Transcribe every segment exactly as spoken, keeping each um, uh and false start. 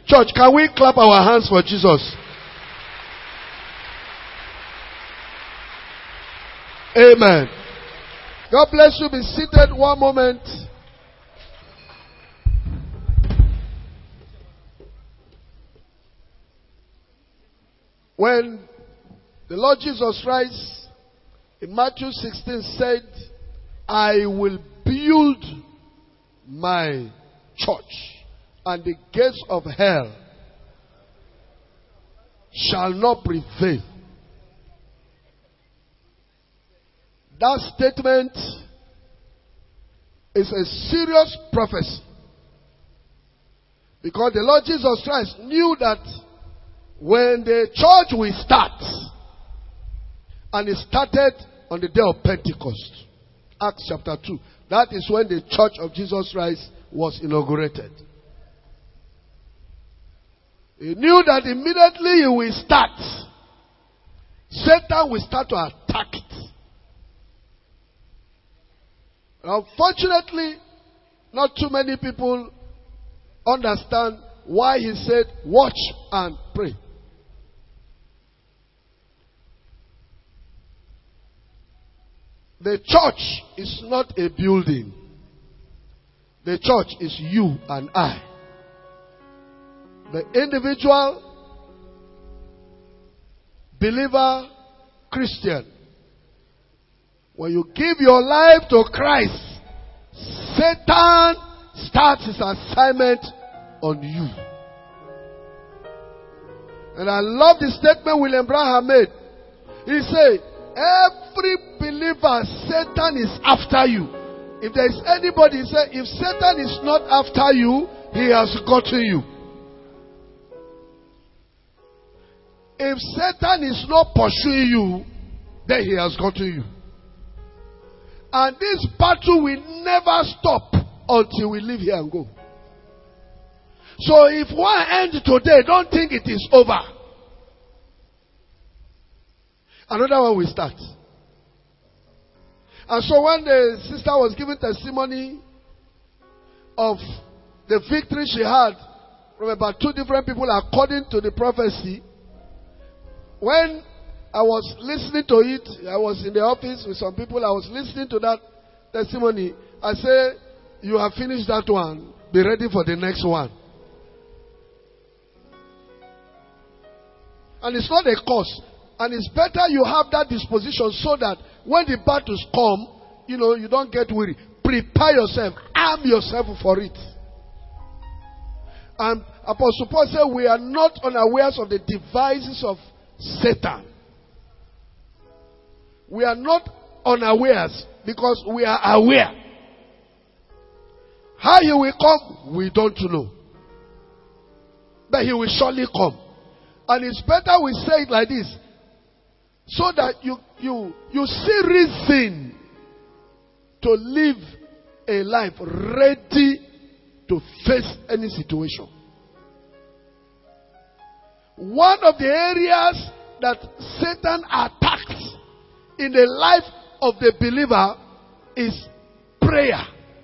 Church, can we clap our hands for Jesus? Amen. God bless you. Be seated one moment. When the Lord Jesus Christ in Matthew sixteen said, I will build my church, and the gates of hell shall not prevail. That statement is a serious prophecy. Because the Lord Jesus Christ knew that when the church will start, and it started on the day of Pentecost, Acts chapter two, that is when the church of Jesus Christ was inaugurated. He knew that immediately he will start, Satan will start to attack it. Unfortunately, not too many people understand why he said, watch and pray. The church is not a building. The church is you and I. The individual, believer, Christian. When you give your life to Christ, Satan starts his assignment on you. And I love the statement William Branham made. He said, every believer, Satan is after you. If there is anybody, he said, if Satan is not after you, he has gotten you. If Satan is not pursuing you, then he has gotten you. And this battle will never stop until we leave here and go. So if one ends today, don't think it is over. Another one will start. And so when the sister was giving testimony of the victory she had from about two different people according to the prophecy, when I was listening to it, I was in the office with some people, I was listening to that testimony. I said, you have finished that one, be ready for the next one. And it's not a cost. And it's better you have that disposition so that when the battles come, you know, you don't get weary. Prepare yourself. Arm yourself for it. And Apostle Paul said we are not unawares of the devices of Satan. We are not unawares because we are aware. How he will come, we don't know. But he will surely come. And it's better we say it like this. So that you, you, you see reason to live a life ready to face any situation. One of the areas that Satan attacks in the life of the believer is prayer.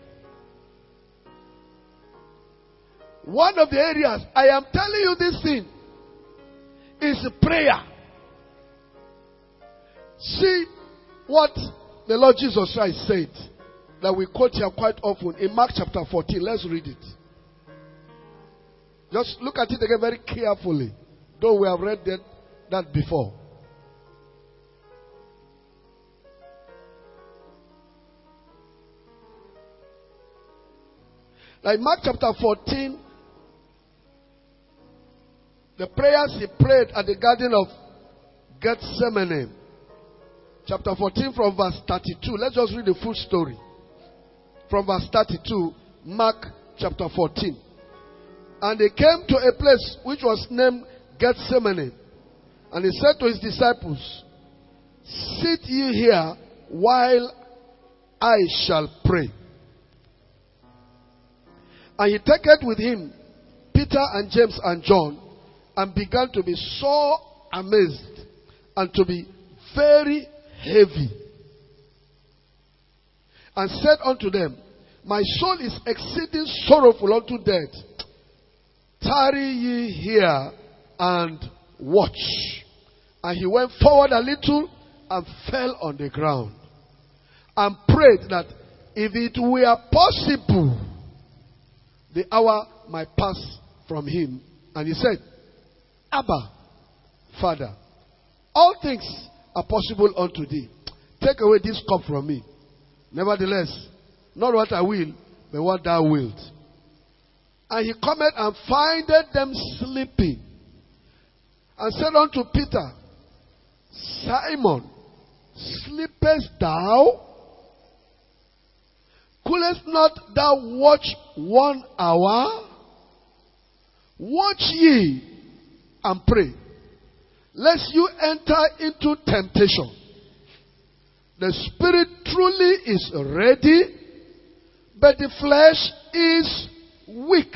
One of the areas, I am telling you this thing, is prayer. See what the Lord Jesus Christ said that we quote here quite often in Mark chapter fourteen. Let's read it. Just look at it again very carefully. Though we have read that, that before. Like Mark chapter fourteen, the prayers he prayed at the Garden of Gethsemane. Chapter fourteen from verse thirty-two. Let's just read the full story. From verse thirty-two, Mark chapter fourteen. And they came to a place which was named Gethsemane. And he said to his disciples, sit ye here while I shall pray. And he taketh with him Peter and James and John, and began to be so amazed and to be very heavy, and said unto them, my soul is exceeding sorrowful unto death. tarry ye here and watch. And he went forward a little and fell on the ground and prayed that if it were possible, the hour might pass from him. And he said, Abba, Father, all things are possible unto thee. Take away this cup from me. Nevertheless, not what I will, but what thou wilt. And he cometh and findeth them sleeping, and said unto Peter, Simon, sleepest thou? Couldest not thou watch one hour? Watch ye and pray, lest you enter into temptation. The spirit truly is ready, but the flesh is weak.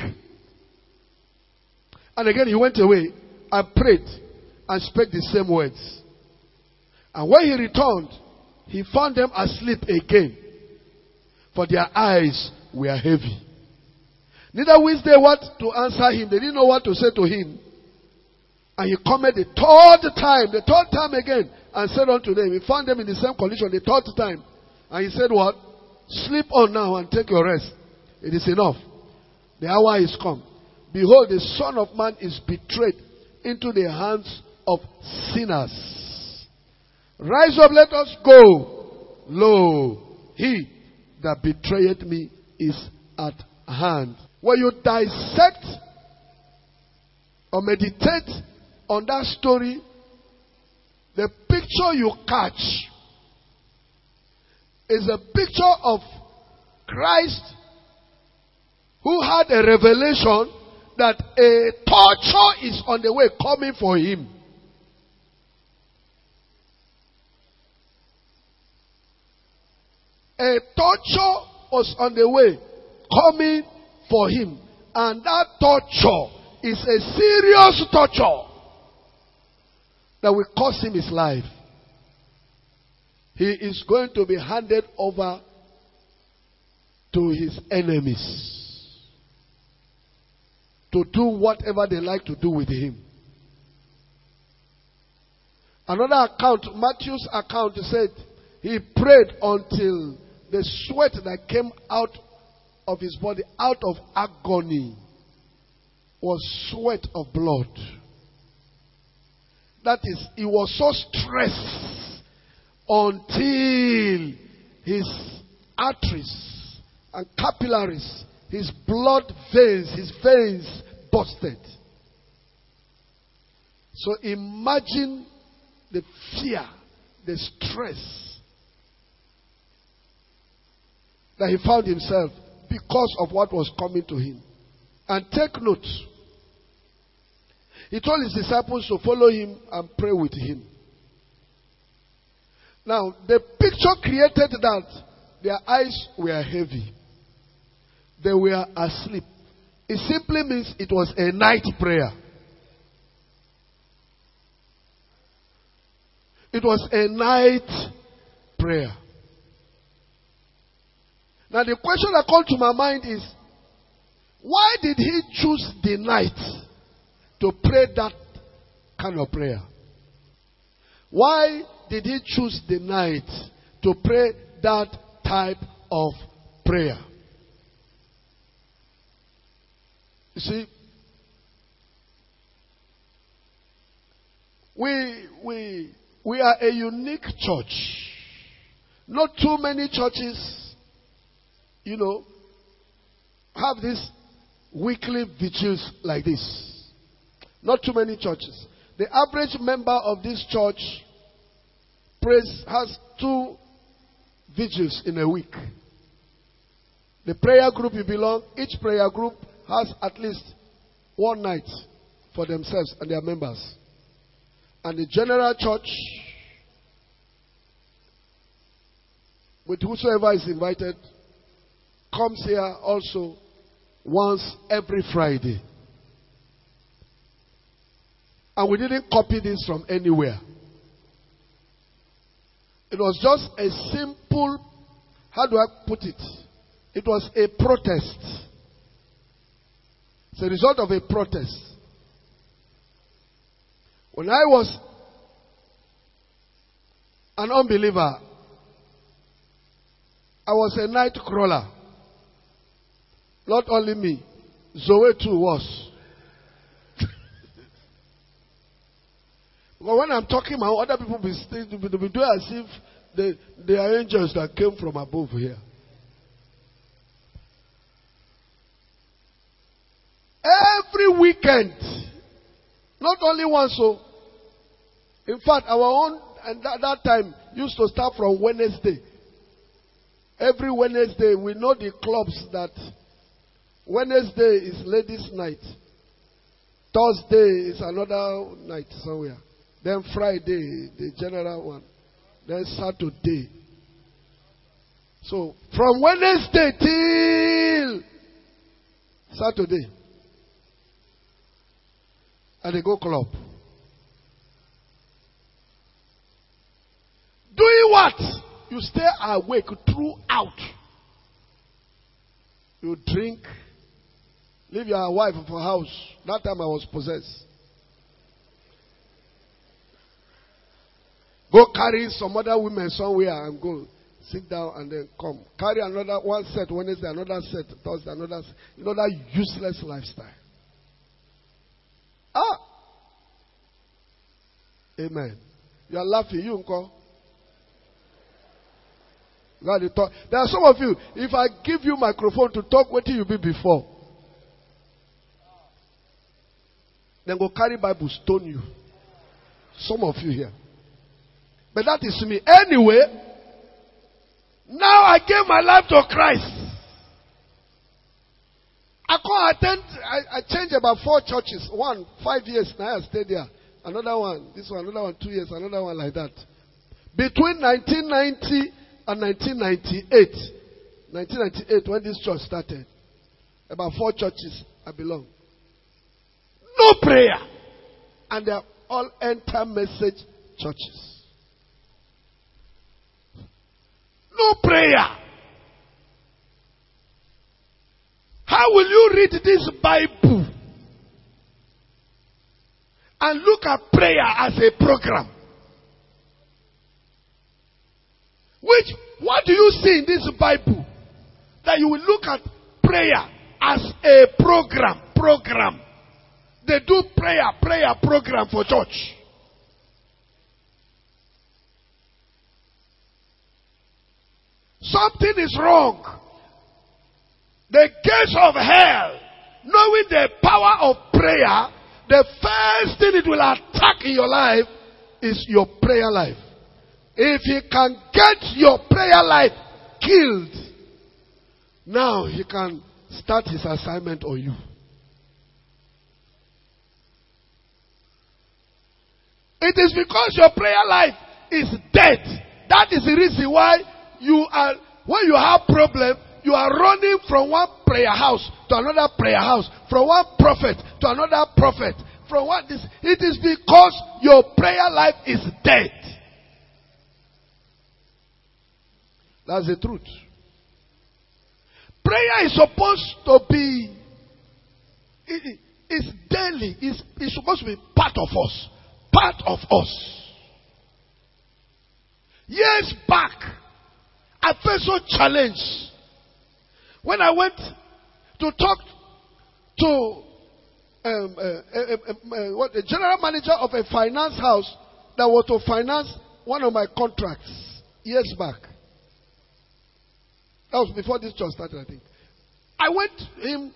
And again he went away and prayed and spake the same words. And when he returned, he found them asleep again, for their eyes were heavy. Neither wist they what to answer him. They didn't know what to say to him. And he cometh the third time, the third time again, and said unto them, he found them in the same condition the third time. And he said what? Sleep on now and take your rest. It is enough. The hour is come. Behold, the Son of Man is betrayed into the hands of sinners. Rise up, let us go. Lo, he that betrayeth me is at hand. When you dissect or meditate on that story, the picture you catch is a picture of Christ who had a revelation that a torture is on the way coming for him. A torture was on the way coming for him. And that torture is a serious torture that will cost him his life. He is going to be handed over to his enemies to do whatever they like to do with him. Another account, Matthew's account, said he prayed until the sweat that came out of his body, out of agony, was sweat of blood. That is, he was so stressed until his arteries and capillaries, his blood veins, his veins busted. So imagine the fear, the stress that he found himself because of what was coming to him. And take note, he told his disciples to follow him and pray with him. Now, the picture created that their eyes were heavy. They were asleep. It simply means it was a night prayer. It was a night prayer. Now the question that comes to my mind is, why did he choose the night to pray that kind of prayer? Why did he choose the night to pray that type of prayer? You see, we, we, we are a unique church. Not too many churches, you know, have these weekly vigils like this. Not too many churches. The average member of this church prays, has two vigils in a week. The prayer group you belong, each prayer group has at least one night for themselves and their members. And the general church, with whosoever is invited, comes here also once every Friday. And we didn't copy this from anywhere. It was just a simple, how do I put it? It was a protest It's a result of a protest. When I was an unbeliever, I was a night crawler. Not only me, Zoe too was. But when I'm talking, my other people be, be, be doing as if they, they are angels that came from above here. Every weekend, not only once, so in fact, our own and that, that time used to start from Wednesday. Every Wednesday, we know the clubs that Wednesday is ladies' night, Thursday is another night somewhere, then Friday the general one, then Saturday. So from Wednesday till Saturday. And they go club. Doing what? You stay awake throughout. You drink. Leave your wife for house. That time I was possessed. Go carry some other women somewhere and go. Sit down and then come. Carry another one set Wednesday, another set Thursday, another set. You know that useless lifestyle. Ah! Amen. You are laughing. You uncle. God, you talk. There are some of you, if I give you microphone to talk, what did you be before? Then go carry Bible, stone you. Some of you here. But that is me. Anyway, now I gave my life to Christ. I can't attend, I, I changed about four churches. One, five years, now I stayed there. Another one, this one, another one, two years, another one like that. Between nineteen ninety and nineteen ninety-eight, nineteen ninety-eight when this church started, about four churches I belong. No prayer. And they are all enter message churches. No prayer. How will you read this Bible and look at prayer as a program? Which, what do you see in this Bible that you will look at prayer as a program? Program. They do prayer, prayer program for church. Something is wrong. The gates of hell, knowing the power of prayer, the first thing it will attack in your life is your prayer life. If he can get your prayer life killed, now he can start his assignment on you. It is because your prayer life is dead. That is the reason why you are, when you have problem, you are running from one prayer house to another prayer house, from one prophet to another prophet, from what this. It is because your prayer life is dead. That's the truth. Prayer is supposed to be, it, it's daily. It's, it's supposed to be part of us. Part of us. Years back, I felt so challenged when I went to talk to um, uh, uh, uh, uh, what the general manager of a finance house that was to finance one of my contracts years back. That was before this church started, I think. I went to him.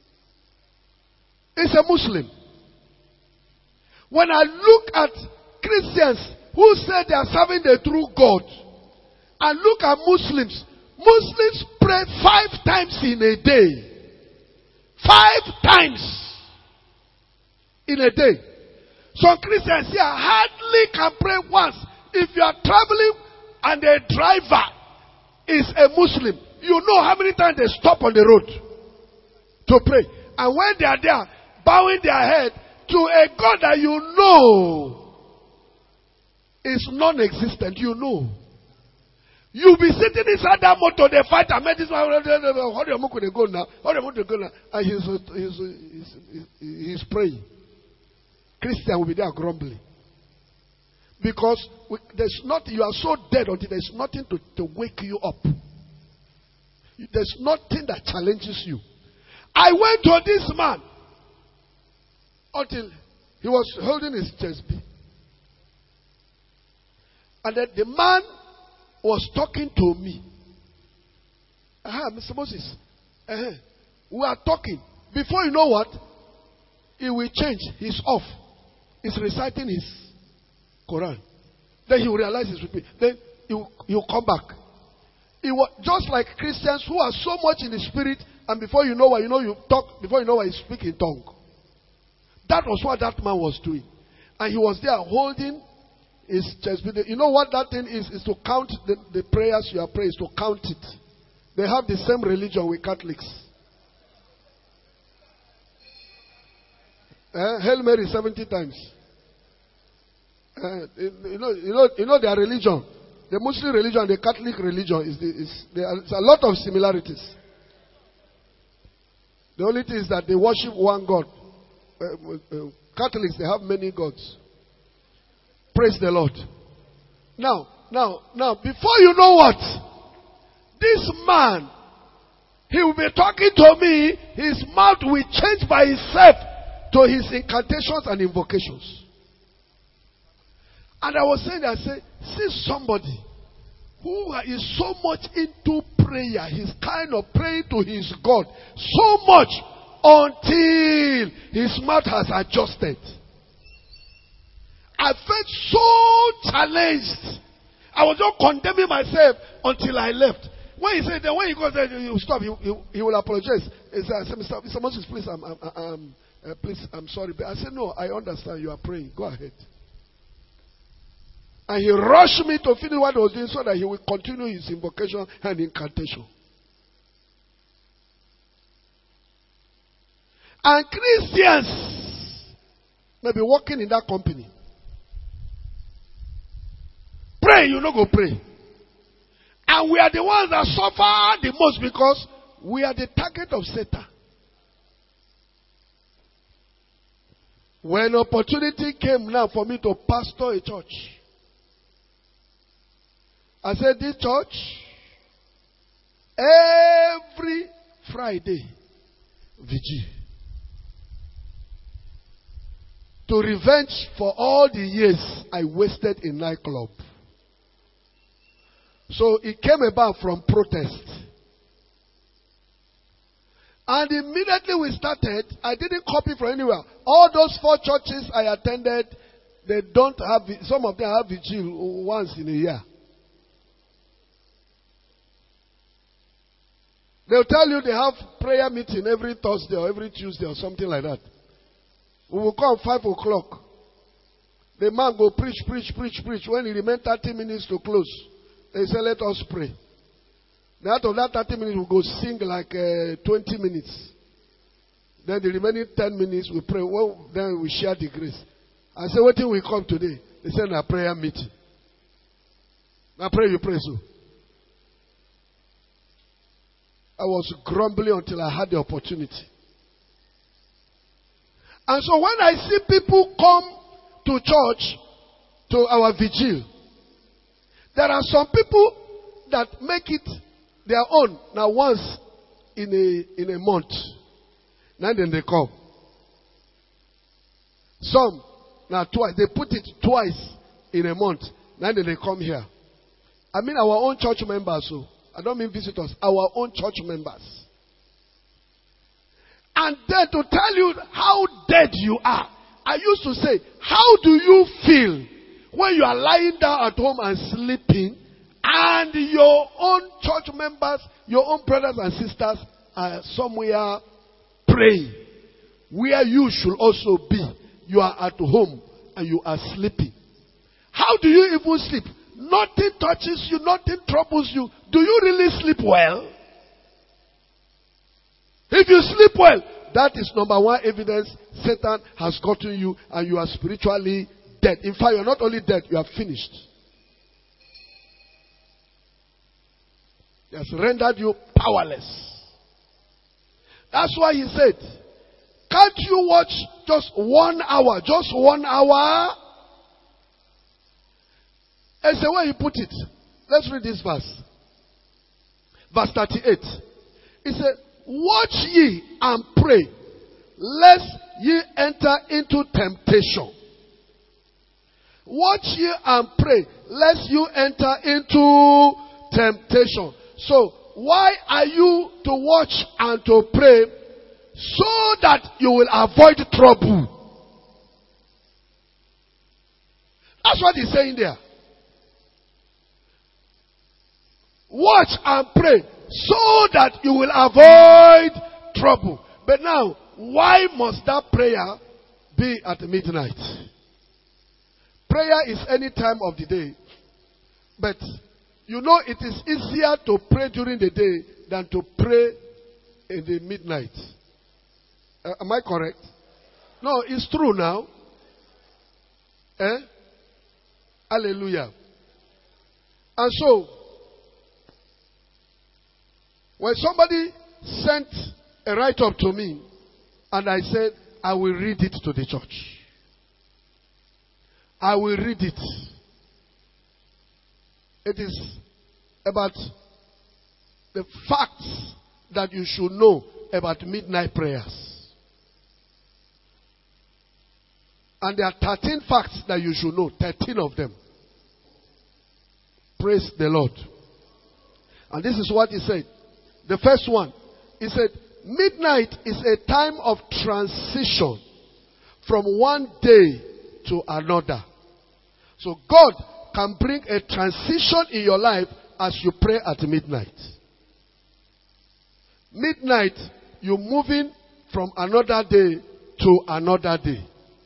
He's a Muslim. When I look at Christians who say they are serving the true God, and look at Muslims, Muslims pray five times in a day. Five times in a day. Some Christians here hardly can pray once. If you are traveling and a driver is a Muslim, you know how many times they stop on the road to pray. And when they are there, bowing their head to a God that you know is non-existent, you know. You'll be sitting inside that motor, they fight and make this one. How do you move to go now? How do you move to go now? And he's, he's, he's, he's, he's praying. Christian will be there grumbling. Because we, there's not, you are so dead until there's nothing to, to wake you up. There's nothing that challenges you. I went to this man until he was holding his chest. And then the man was talking to me. Uh-huh, Mister Moses. Uh-huh. We are talking. Before you know what, he will change. He's off. He's reciting his Quran. Then he will realize it's with me. Then he will, he will come back. It was just like Christians who are so much in the spirit, and before you know what, you know you talk, before you know what, you speak in tongue. That was what that man was doing. And he was there holding his chest. You know what that thing is? Is to count the, the prayers you are praying, is to count it. They have the same religion with Catholics. Uh, Hail Mary seventy times. Uh, you, know, you, know, you know their religion. The Muslim religion and the Catholic religion, is, the, is there are a lot of similarities. The only thing is that they worship one God. Uh, uh, Catholics, they have many gods. Praise the Lord. Now, now, now, before you know what, this man, he will be talking to me, his mouth will change by itself to his incantations and invocations. And I was saying, I said, see somebody who is so much into prayer, he's kind of praying to his God so much until his mouth has adjusted. I felt so challenged. I was not condemning myself until I left. When he said, then when he goes there, he will stop. He, he, he will apologize. He said, I said, Mister Mister Moses, please, I'm, I'm, I'm, uh, please, I'm sorry. But I said, no, I understand. You are praying. Go ahead. And he rushed me to finish what he was doing so that he will continue his invocation and incantation. And Christians may be working in that company. Pray, you not go pray. And we are the ones that suffer the most because we are the target of Satan. When opportunity came now for me to pastor a church, I said, this church, every Friday, vigil, to revenge for all the years I wasted in nightclub. So it came about from protest. And immediately we started, I didn't copy from anywhere. All those four churches I attended, they don't have, some of them have vigil once in a year. They'll tell you they have prayer meeting every Thursday or every Tuesday or something like that. We will come five o'clock. The man go preach, preach, preach, preach. When it remains thirty minutes to close, they say, let us pray. Then out of that thirty minutes, we go sing like uh, twenty minutes. Then the remaining ten minutes, we pray. Well, then we share the grace. I say, what till we come today? They say, a prayer meeting. Now pray, you pray so. I was grumbling until I had the opportunity. And so when I see people come to church, to our vigil, there are some people that make it their own. Now once in a in a month. Now then they come. Some, now twice. They put it twice in a month. Now then they come here. I mean our own church members. So I don't mean visitors. Our own church members. And then to tell you how dead you are. I used to say, how do you feel when you are lying down at home and sleeping and your own church members, your own brothers and sisters are somewhere praying where you should also be? You are at home and you are sleeping. How do you even sleep? Nothing touches you, nothing troubles you. Do you really sleep well? If you sleep well, that is number one evidence Satan has gotten you and you are spiritually dead. In fact, you are not only dead, you are finished. He has rendered you powerless. That's why he said, can't you watch just one hour? Just one hour? That's the way he put it. Let's read this verse. Verse thirty-eight. He said, watch ye and pray, lest ye enter into temptation. Watch ye and pray, lest you enter into temptation. So, why are you to watch and to pray? So that you will avoid trouble. That's what he's saying there. Watch and pray so that you will avoid trouble. But now, why must that prayer be at midnight? Prayer is any time of the day. But you know it is easier to pray during the day than to pray in the midnight. Uh, am I correct? No, it's true now. Eh? Hallelujah. And so, when somebody sent a write-up to me, and I said, I will read it to the church. I will read it. It is about the facts that you should know about midnight prayers. And there are thirteen facts that you should know. thirteen of them. Praise the Lord. And this is what he said. The first one, he said, midnight is a time of transition from one day to another. So God can bring a transition in your life as you pray at midnight. Midnight, you're moving from another day to another day.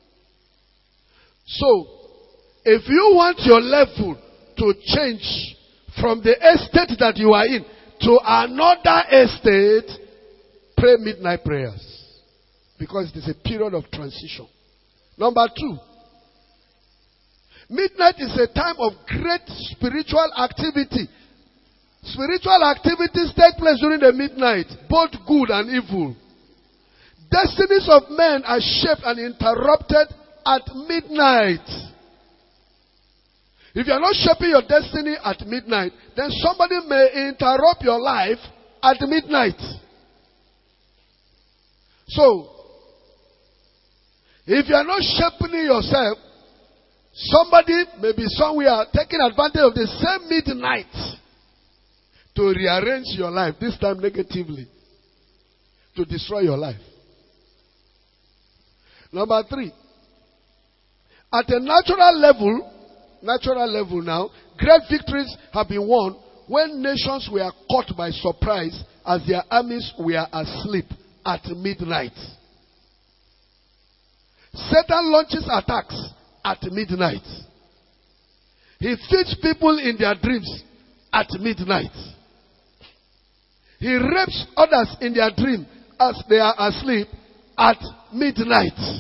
So, if you want your level to change from the estate that you are in to another estate, pray midnight prayers. Because it is a period of transition. Number two, midnight is a time of great spiritual activity. Spiritual activities take place during the midnight, both good and evil. Destinies of men are shaped and interrupted at midnight. If you are not shaping your destiny at midnight, then somebody may interrupt your life at midnight. So, if you are not shaping yourself, somebody may be somewhere taking advantage of the same midnight to rearrange your life, this time negatively, to destroy your life. Number three, at a natural level, natural level now, great victories have been won when nations were caught by surprise as their armies were asleep at midnight. Satan launches attacks at midnight. He feeds people in their dreams at midnight. He rapes others in their dream as they are asleep at midnight.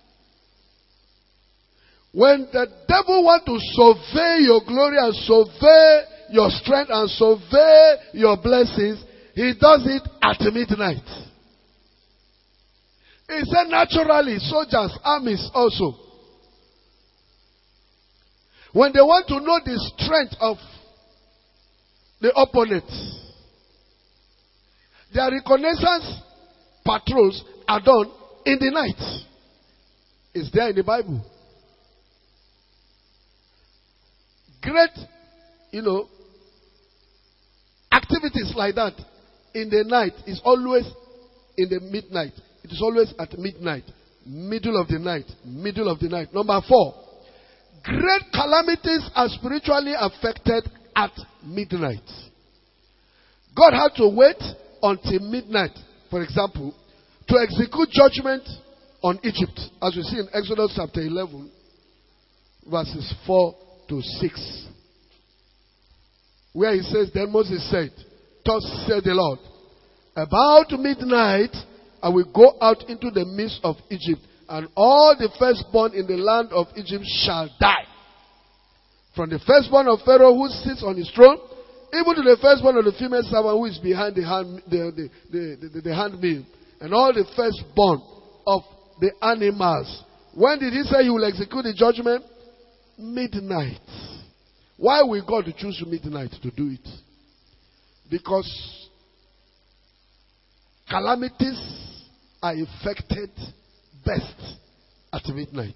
When the devil wants to survey your glory and survey your strength and survey your blessings, he does it at midnight. He said naturally, soldiers, armies also. When they want to know the strength of the opponent, their reconnaissance patrols are done in the night. It's there in the Bible. Great, you know, activities like that in the night is always in the midnight. It is always at midnight. Middle of the night. Middle of the night. Number four. Great calamities are spiritually affected at midnight. God had to wait until midnight, for example, to execute judgment on Egypt. As we see in Exodus chapter eleven, verses four to six. Where he says, then Moses said, thus said the Lord, about midnight I will go out into the midst of Egypt, and all the firstborn in the land of Egypt shall die. From the firstborn of Pharaoh who sits on his throne, even to the firstborn of the female servant who is behind the hand, the, the, the, the, the handmill, and all the firstborn of the animals. When did he say he will execute the judgment? Midnight. Why will God choose midnight to do it? Because calamities are effected best at midnight.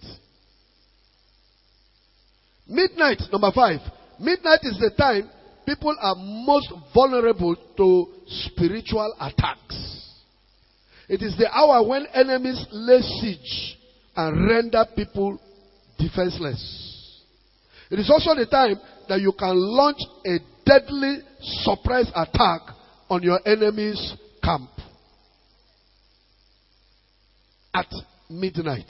Midnight, number five. Midnight is the time people are most vulnerable to spiritual attacks. It is the hour when enemies lay siege and render people defenseless. It is also the time that you can launch a deadly surprise attack on your enemy's camp. At midnight.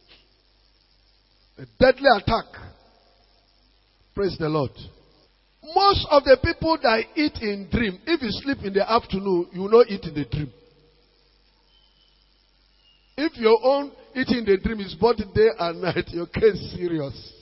A deadly attack. Praise the Lord. Most of the people that eat in dream, if you sleep in the afternoon, you will not eat in the dream. If your own eating in the dream is both day and night, your case is serious.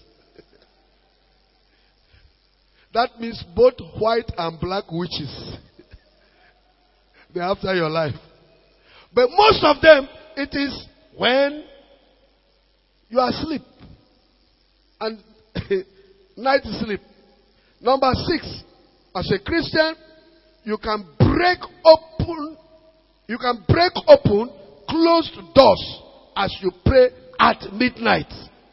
That means both white and black witches. They're after your life. But most of them, it is when you are asleep. And night sleep. Number six, as a Christian, you can break open, you can break open closed doors as you pray at midnight.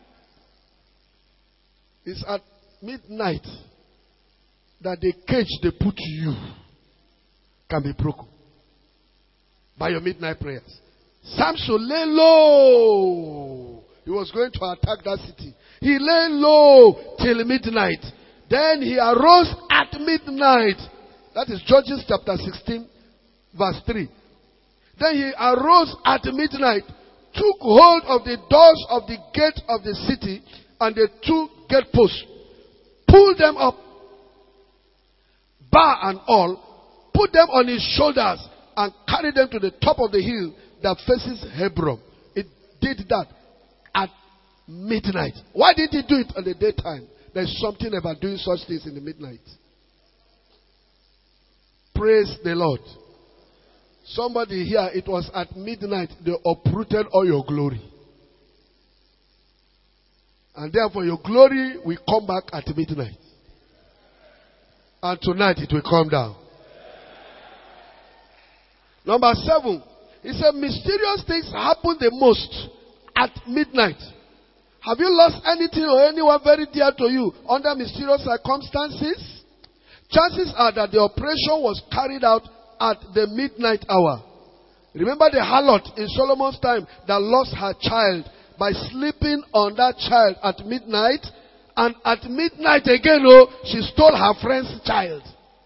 It's at midnight that the cage they put you can be broken by your midnight prayers. Samson lay low. He was going to attack that city. He lay low till midnight. Then he arose at midnight. That is Judges chapter sixteen, verse three. Then he arose at midnight, took hold of the doors of the gate of the city and the two gate posts, pulled them up, bar and all, put them on his shoulders and carried them to the top of the hill that faces Hebron. It did that at midnight. Why did he do it on the daytime? There's something about doing such things in the midnight. Praise the Lord. Somebody here, it was at midnight they uprooted all your glory. And therefore your glory will come back at midnight. And tonight it will come down. Number seven. He said mysterious things happen the most at midnight. Have you lost anything or anyone very dear to you under mysterious circumstances? Chances are that the operation was carried out at the midnight hour. Remember the harlot in Solomon's time that lost her child by sleeping on that child at midnight, and at midnight again, oh, she stole her friend's child.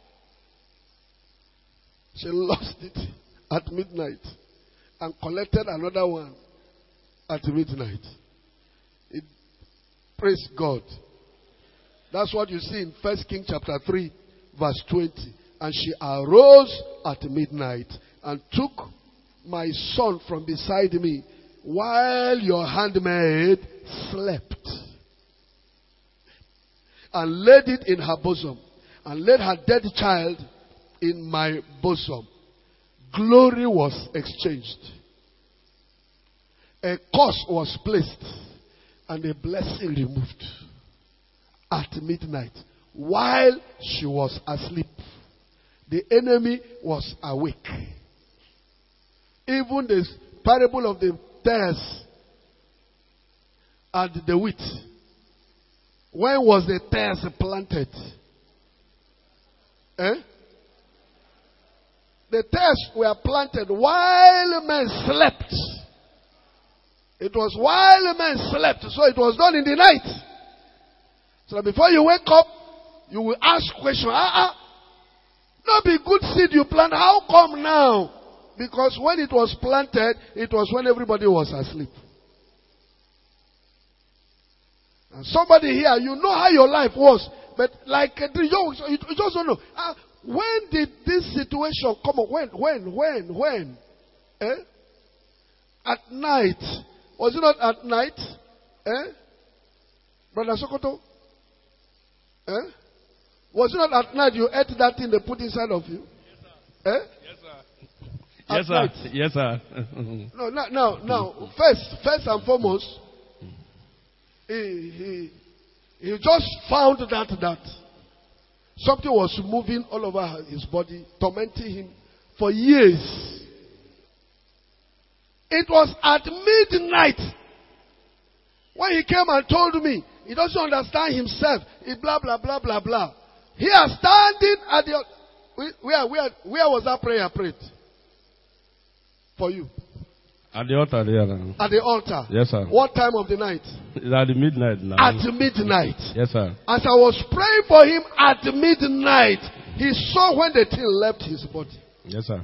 She lost it at midnight and collected another one at midnight. It, praise God. That's what you see in First Kings chapter three, verse twenty. And she arose at midnight and took my son from beside me while your handmaid slept, and laid it in her bosom, and laid her dead child in my bosom. Glory was exchanged. A curse was placed and a blessing removed at midnight while she was asleep. The enemy was awake. Even the parable of the tares and the wheat. When was the tares planted? Eh? The tares were planted while men slept. It was while men slept, so it was done in the night. So before you wake up, you will ask questions. Ah, ah, not be good seed you plant. How come now? Because when it was planted, it was when everybody was asleep. And somebody here, you know how your life was, but like you just don't know. Uh, when did this situation come up? When, when, when, when? Eh? At night. Was it not at night? Eh? Brother Sokoto? Eh? Was it not at night you ate that thing they put inside of you? Eh? Yes, sir. At Yes, sir. night? Yes, sir. No, no, no, no. First, first and foremost, he, he, he just found that, that something was moving all over his body, tormenting him for years. It was at midnight when he came and told me he doesn't understand himself. He blah, blah, blah, blah, blah. Here, standing at the... Where, where, where was that prayer prayed? For you. At the altar there. At the altar. Yes, sir. What time of the night? It's at the midnight now. At midnight. Yes, sir. As I was praying for him at midnight, he saw when the thing left his body. Yes, sir.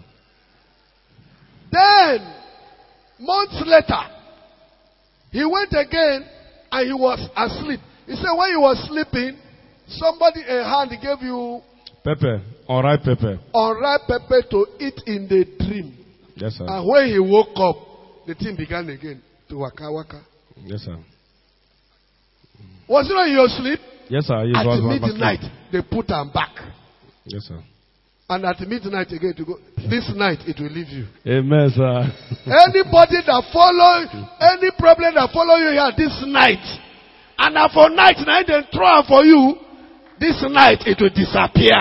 Then, months later, he went again and he was asleep. He said when he was sleeping, somebody, a hand gave you pepper, unripe pepper. Unripe pepper to eat in the dream. Yes, sir. And when he woke up, the thing began again to waka waka. Yes, sir. Was it not in your sleep? Yes, sir. It at was midnight, they put him back. Yes, sir. And at midnight again to go. This night it will leave you. Amen, sir. Anybody that follow, any problem that follow you here this night, and now for night night they throw for you, this night it will disappear.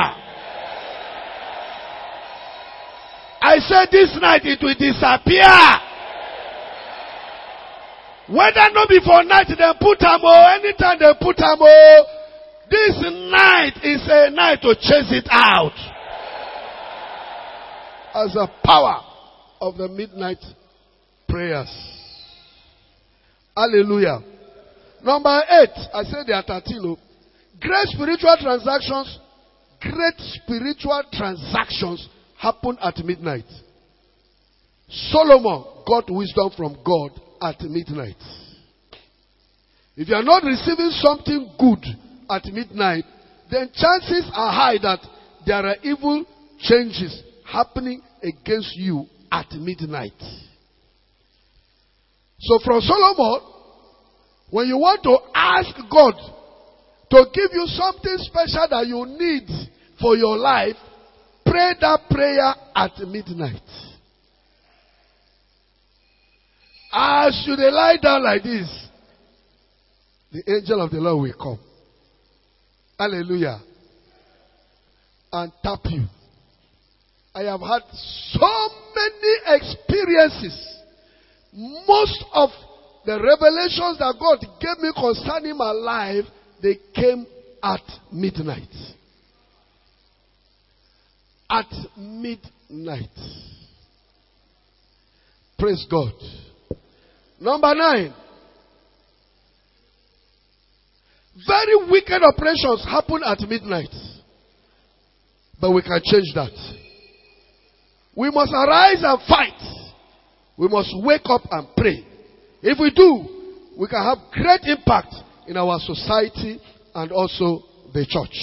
I said this night it will disappear. Whether not before night they put them or anytime they put them or this night is a night to chase it out. As a power of the midnight prayers. Hallelujah. Number eight, I said there are thirteen. Great spiritual transactions, great spiritual transactions happen at midnight. Solomon got wisdom from God at midnight. If you are not receiving something good at midnight, then chances are high that there are evil changes happening against you at midnight. So from Solomon, when you want to ask God to give you something special that you need for your life, pray that prayer at midnight. As you lie down like this, the angel of the Lord will come. Hallelujah. And tap you. I have had so many experiences. Most of the revelations that God gave me concerning my life, they came at midnight. At midnight. Praise God. Number nine. Very wicked operations happen at midnight. But we can change that. We must arise and fight. We must wake up and pray. If we do, we can have great impact in our society and also the church.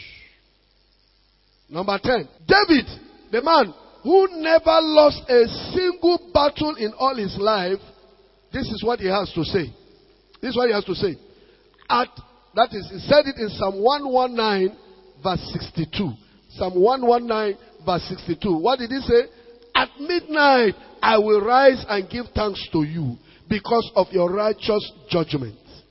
Number ten. David, the man who never lost a single battle in all his life, this is what he has to say. This is what he has to say. At, that is, he said it in Psalm one nineteen, verse sixty-two. Psalm one nineteen, verse sixty-two. What did he say? At midnight, I will rise and give thanks to you because of your righteous judgment.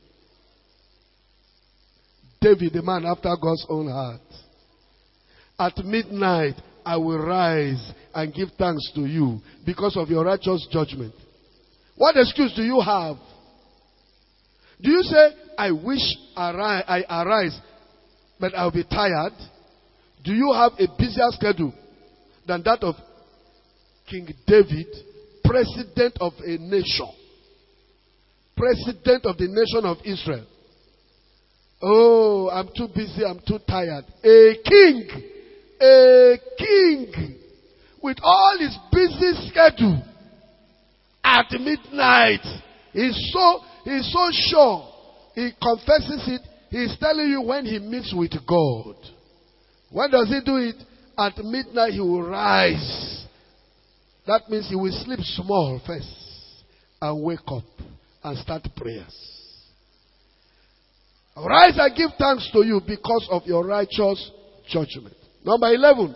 David, the man after God's own heart. At midnight, I will rise and give thanks to you because of your righteous judgment. What excuse do you have? Do you say, I wish I arise, but I'll be tired? Do you have a busier schedule than that of King David, president of a nation? President of the nation of Israel. Oh, I'm too busy, I'm too tired. A king, a king, with all his busy schedule, at midnight, he's so, he's so sure, he confesses it, he's telling you when he meets with God. When does he do it? At midnight he will rise. That means he will sleep small first and wake up and start prayers. Rise and give thanks to you because of your righteous judgment. Number eleven.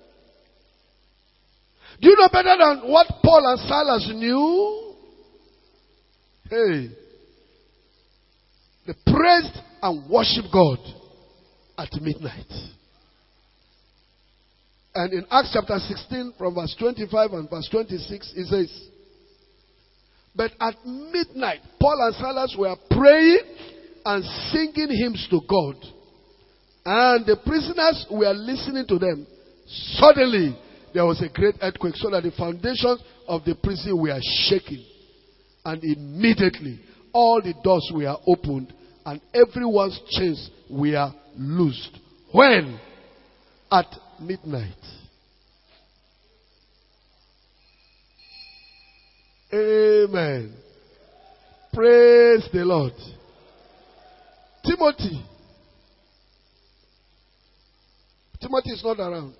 Do you know better than what Paul and Silas knew? Hey. They praised and worshiped God at midnight. And in Acts chapter sixteen, from verse twenty-five and verse twenty-six, it says, but at midnight, Paul and Silas were praying and singing hymns to God. And the prisoners were listening to them. Suddenly, there was a great earthquake, so that the foundations of the prison were shaking. And immediately, all the doors were opened, and everyone's chains were loosed. When? At midnight. Amen. Praise the Lord. Timothy. Timothy is not around.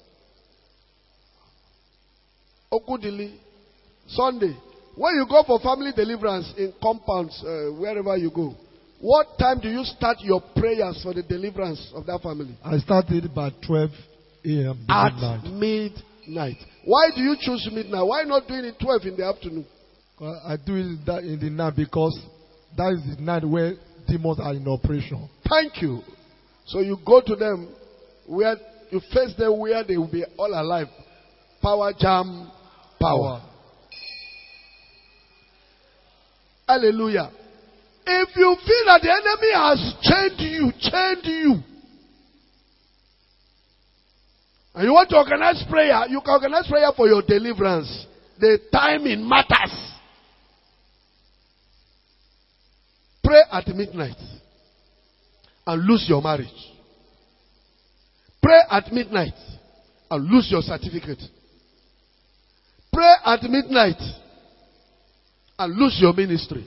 Okudili. Sunday. When you go for family deliverance in compounds, uh, wherever you go, what time do you start your prayers for the deliverance of that family? I started by twelve a.m. At midnight. midnight. Why do you choose midnight? Why not doing it twelve in the afternoon? Uh, I do it that in the night because that is the night where demons are in operation. Thank you. So you go to them where you face them where they will be all alive. Power jam, power. Hallelujah. If you feel that the enemy has chained you, chained you, and you want to organize prayer, you can organize prayer for your deliverance. The timing matters. Pray at midnight and lose your marriage. Pray at midnight and lose your certificate. Pray at midnight and lose your ministry.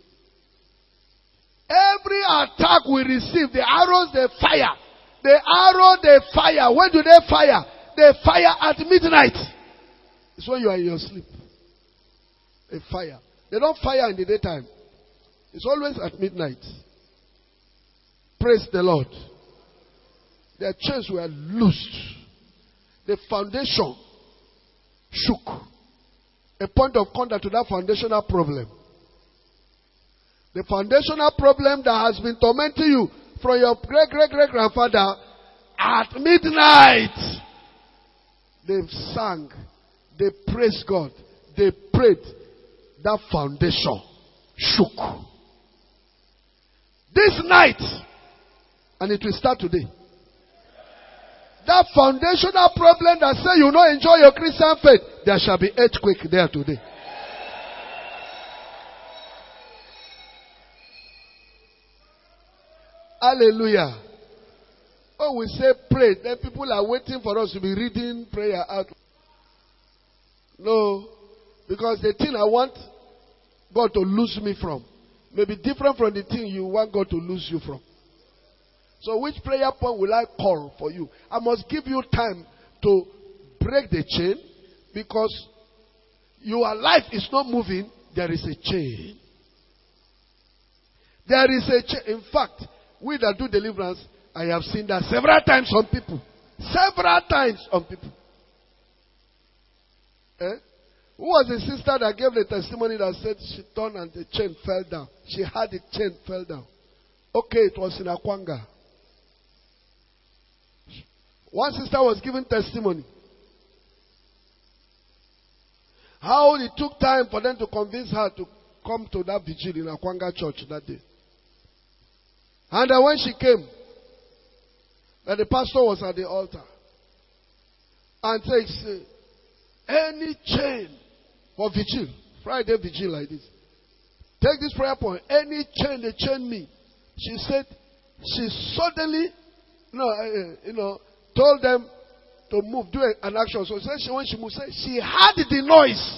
Every attack we receive, the arrows they fire. The arrow they fire. When do they fire? They fire at midnight. It's when you are in your sleep. They fire. They don't fire in the daytime. It's always at midnight. Praise the Lord. Their chains were loosed. The foundation shook. A point of contact to that foundational problem. The foundational problem that has been tormenting you from your great great great grandfather at midnight. They sang. They praised God. They prayed. That foundation shook. This night, and it will start today. That foundational problem that say you not enjoy your Christian faith, there shall be earthquake there today. Hallelujah. Oh, we say pray. Then people are waiting for us to be reading prayer out. No. Because the thing I want God to lose me from may be different from the thing you want God to lose you from. So which prayer point will I call for you? I must give you time to break the chain, because your life is not moving. There is a chain. There is a chain. In fact, we that do deliverance, I have seen that several times on people. Several times on people. Eh? Who was the sister that gave the testimony that said she turned and the chain fell down? She had the chain fell down. Okay, it was in Akwanga. One sister was giving testimony. How it took time for them to convince her to come to that vigil in Akwanga church that day. And then when she came, that the pastor was at the altar. And says, any chain for vigil, Friday vigil like this. Take this prayer point. Any chain, they chain me. She said, she suddenly, you know, uh, you know, told them to move, do an action. So she, when she moved, she heard the noise.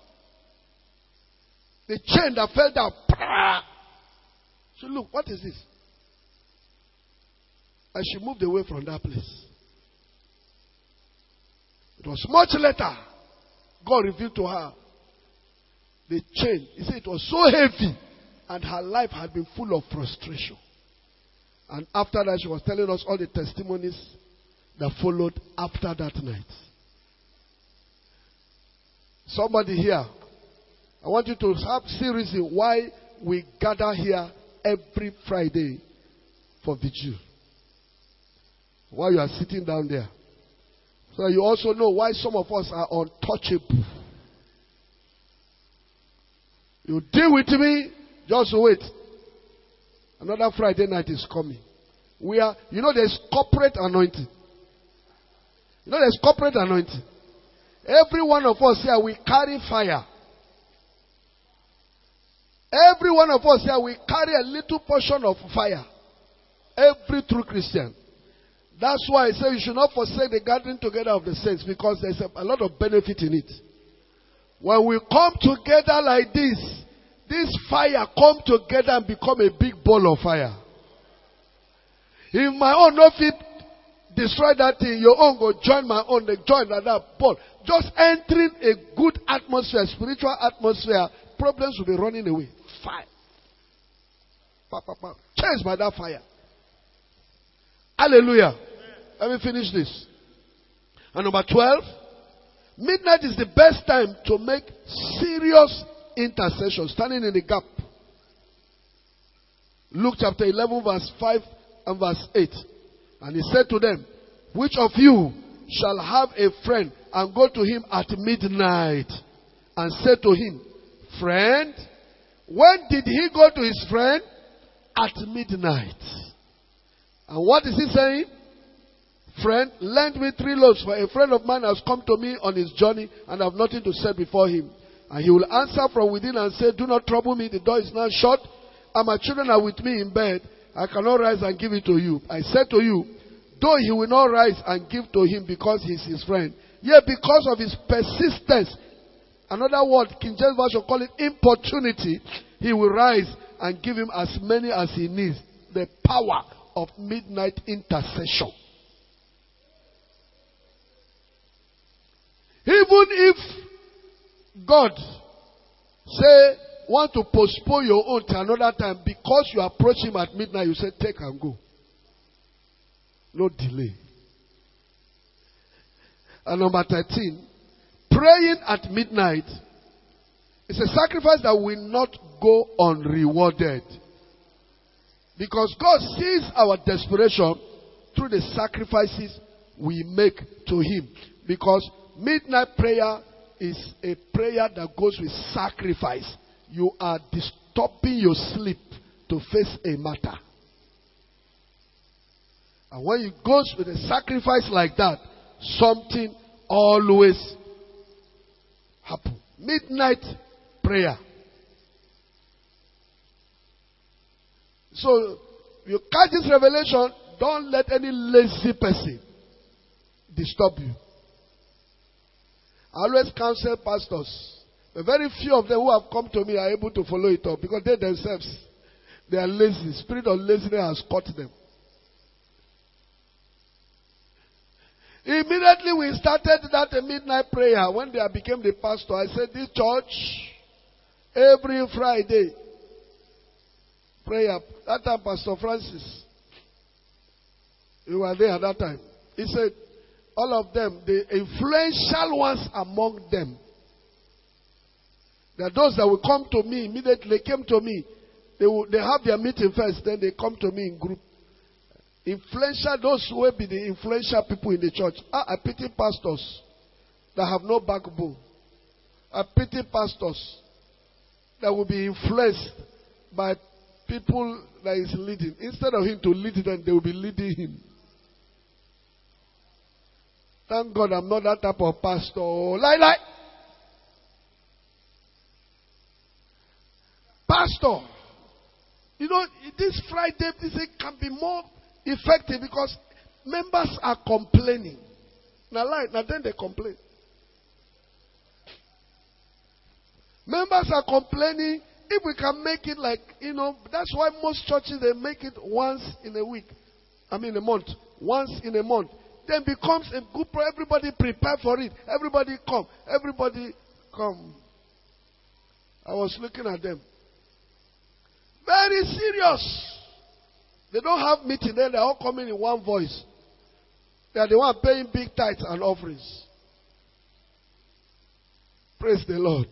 The chain that fell down. So look, what is this? And she moved away from that place. It was much later. God revealed to her the chain. He said it was so heavy and her life had been full of frustration. And after that, she was telling us all the testimonies that followed after that night. Somebody here, I want you to have see reason why we gather here every Friday for vigil. While you are sitting down there. So you also know why some of us are untouchable. You deal with me, just wait. Another Friday night is coming. We are, you know, there's corporate anointing. You know, there's corporate anointing. Every one of us here, we carry fire. Every one of us here, we carry a little portion of fire. Every true Christian. That's why I say you should not forsake the gathering together of the saints, because there's a, a lot of benefit in it. When we come together like this, this fire come together and become a big ball of fire. If my own no fit destroy that thing, your own go join my own, they join like that ball. Just entering a good atmosphere, spiritual atmosphere, problems will be running away. Fire. Pa, pa, pa. Changed by that fire. Hallelujah. Let me finish this. And number twelve, midnight is the best time to make serious intercession, standing in the gap. Luke chapter eleven, verse five and verse eight. And he said to them, which of you shall have a friend and go to him at midnight and say to him, friend, when did he go to his friend? At midnight. And what is he saying? Friend, lend me three loaves, for a friend of mine has come to me on his journey and I have nothing to set before him. And he will answer from within and say, do not trouble me, the door is now shut, and my children are with me in bed. I cannot rise and give it to you. I said to you, though he will not rise and give to him because he is his friend, yet because of his persistence, another word, King James Version call it importunity, he will rise and give him as many as he needs. The power of midnight intercession. Even if God say want to postpone your own to another time, because you approach him at midnight, you say take and go. No delay. And number thirteen, praying at midnight is a sacrifice that will not go unrewarded. Because God sees our desperation through the sacrifices we make to him. Because midnight prayer is a prayer that goes with sacrifice. You are disturbing your sleep to face a matter. And when it goes with a sacrifice like that, something always happens. Midnight prayer. So, you catch this revelation, don't let any lazy person disturb you. I always counsel pastors. But very few of them who have come to me are able to follow it up because they themselves, they are lazy. Spirit of laziness has caught them. Immediately we started that midnight prayer. When I became the pastor, I said, this church, every Friday, prayer. That time, Pastor Francis, you were there at that time. He said, all of them, the influential ones among them, there are those that will come to me immediately. They came to me. They will, they have their meeting first, then they come to me in group. Influential, those who will be the influential people in the church. Ah, I pity pastors that have no backbone. I pity pastors that will be influenced by people that is leading. Instead of him to lead them, they will be leading him. Thank God I'm not that type of pastor. Lie, lie. Pastor, you know, this Friday, this can be more effective because members are complaining. Now, lie, now then they complain. Members are complaining. If we can make it like, you know, that's why most churches, they make it once in a week. I mean a month. Once in a month. Then becomes a good prayer. Everybody prepare for it. Everybody come. Everybody come. I was looking at them. Very serious. They don't have meeting there. They're all coming in one voice. They are the one paying big tithes and offerings. Praise the Lord.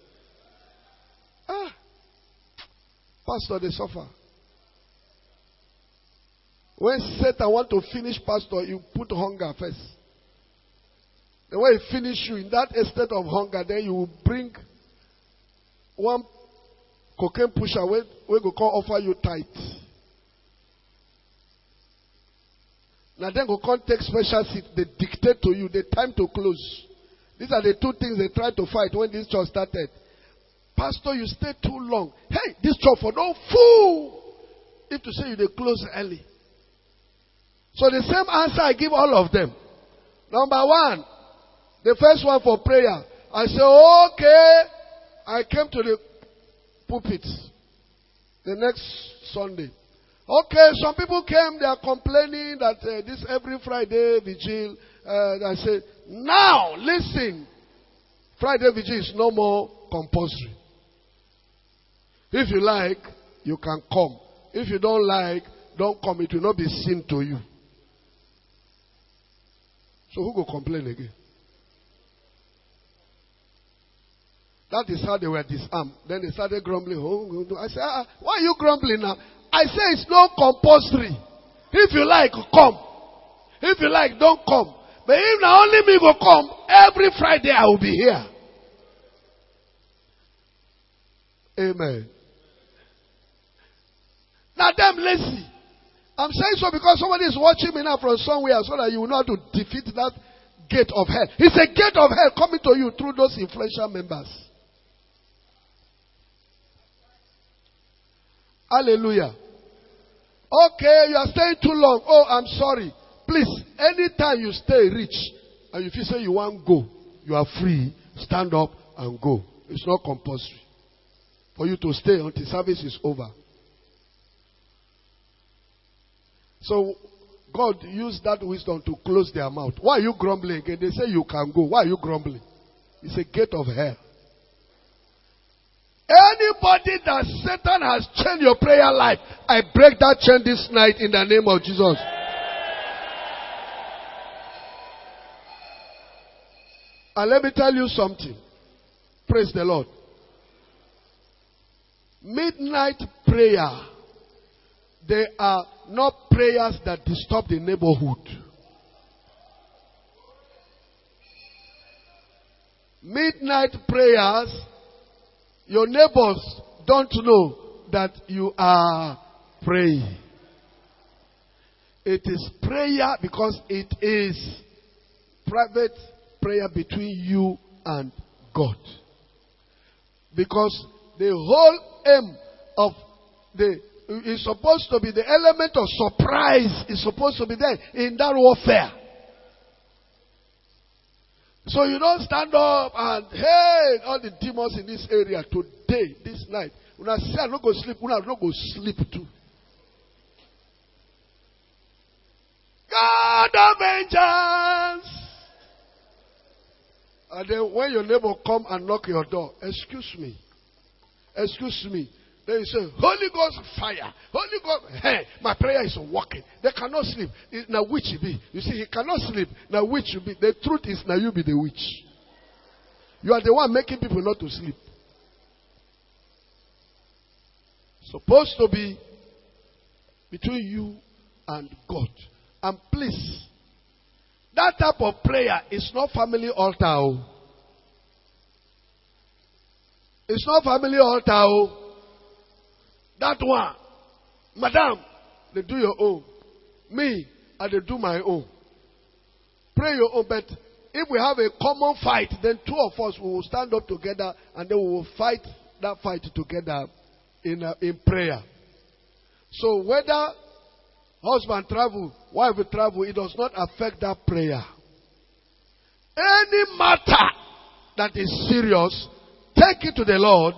Ah, pastor, they suffer. When Satan want to finish pastor, you put hunger first. Then when he finish you in that state of hunger, then you will bring one cocaine pusher where we go call offer you tithe. Now then go come take special seat. They dictate to you the time to close. These are the two things they try to fight when this church started. Pastor, you stay too long. Hey, this church for no fool. If to say you they close early. So the same answer I give all of them. Number one, the first one for prayer. I say, okay, I came to the pulpit the next Sunday. Okay, some people came, they are complaining that uh, this every Friday vigil, uh, I said, now listen, Friday vigil is no more compulsory. If you like, you can come. If you don't like, don't come. It will not be seen to you. So who go complain again? That is how they were disarmed. Then they started grumbling. Oh, I said, ah, why are you grumbling now? I say it's not compulsory. If you like, come. If you like, don't come. But if not only me go come, every Friday I will be here. Amen. Now them lazy. I'm saying so because somebody is watching me now from somewhere so that you will not to defeat that gate of hell. It's a gate of hell coming to you through those influential members. Hallelujah. Okay, you are staying too long. Oh, I'm sorry. Please, anytime you stay rich and if you say you want to go, you are free. Stand up and go. It's not compulsory for you to stay until service is over. So, God used that wisdom to close their mouth. Why are you grumbling again? They say you can go. Why are you grumbling? It's a gate of hell. Anybody that Satan has changed your prayer life, I break that chain this night in the name of Jesus. And let me tell you something. Praise the Lord. Midnight prayer, they are not prayers that disturb the neighborhood. Midnight prayers, your neighbors don't know that you are praying. It is prayer because it is private prayer between you and God. Because the whole aim of the is supposed to be the element of surprise is supposed to be there in that warfare. So you don't stand up and, hey, all the demons in this area today, this night. When I say I'm not going to sleep, when I'm not going to sleep too. God of vengeance. And then when your neighbor come and knock your door, excuse me, excuse me. Then you say, Holy Ghost fire, Holy Ghost, hey, my prayer is working. They cannot sleep. It, now which you be? You see, he cannot sleep. Now which you be? The truth is now you be the witch. You are the one making people not to sleep. Supposed to be between you and God. And please, that type of prayer is not family altar. It's not family altar. That one, madam, they do your own. Me, I they do my own. Pray your own, but if we have a common fight, then two of us we will stand up together and then we will fight that fight together in uh, in prayer. So whether husband travel, wife will travel, it does not affect that prayer. Any matter that is serious, take it to the Lord